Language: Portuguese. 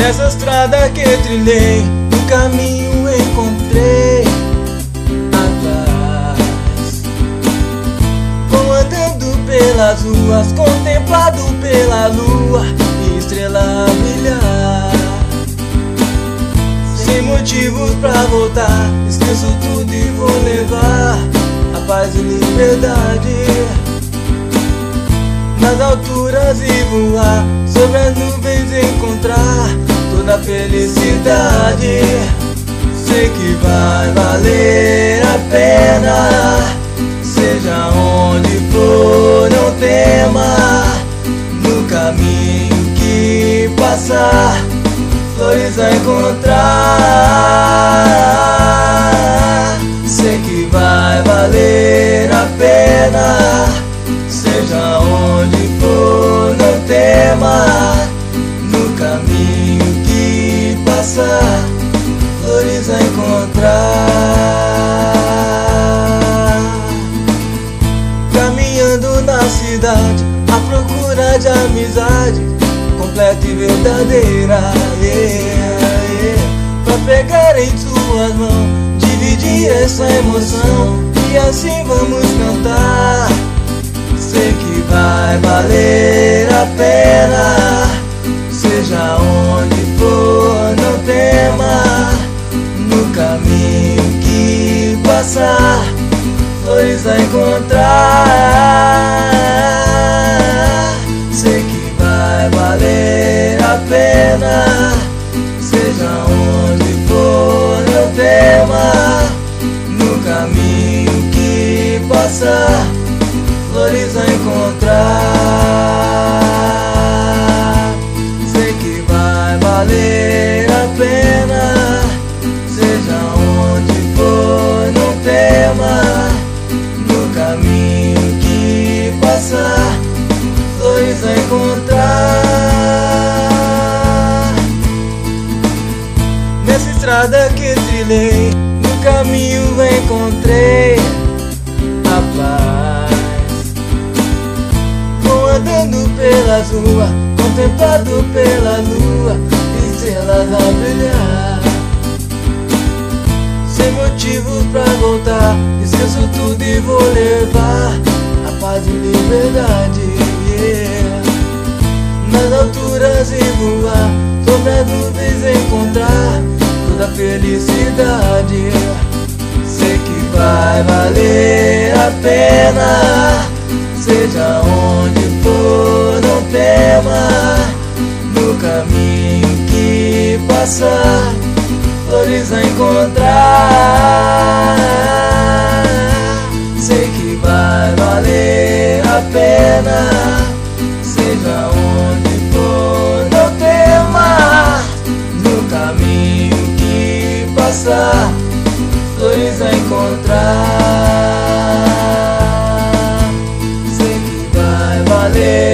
Nessa estrada que trilhei, no caminho encontrei a paz. Vou andando pelas ruas, contemplado pela lua e estrela a brilhar. Sem motivos pra voltar, esqueço tudo e vou levar a paz e liberdade. Nas alturas e voar, sobre as nuvens encontrar toda a felicidade. Sei que vai valer a pena, seja onde for, não tema. No caminho que passar, flores a encontrar. Sei que vai valer a pena, seja onde for, não tema. No caminho que passar, flores a encontrar. Caminhando na cidade, à procura de amizade completa e verdadeira, pra pegar em suas mãos, dividir essa emoção e assim vamos cantar. Sei que vai valer a pena, seja onde for, não tema. No caminho que passar, flores a encontrar. Sei que vai valer a pena, seja onde for, não tema. No caminho que passar, flores a encontrar. Sei que vai valer a pena, seja onde for, não tema. No caminho que passar, flores a encontrar. Nessa estrada que trilhei, no caminho encontrei a paz. Andando pelas ruas, contemplado pela lua e estrelas a brilhar. Sem motivos pra voltar, esqueço tudo e vou levar a paz e liberdade, nas alturas e voar, sobre as nuvens encontrar toda a felicidade. Sei que vai valer a pena, seja onde for, não tema. No caminho que passar, flores a encontrar. Sei que vai valer a pena, seja onde for, não tema. No caminho que passar, flores a encontrar. Sei que vai valer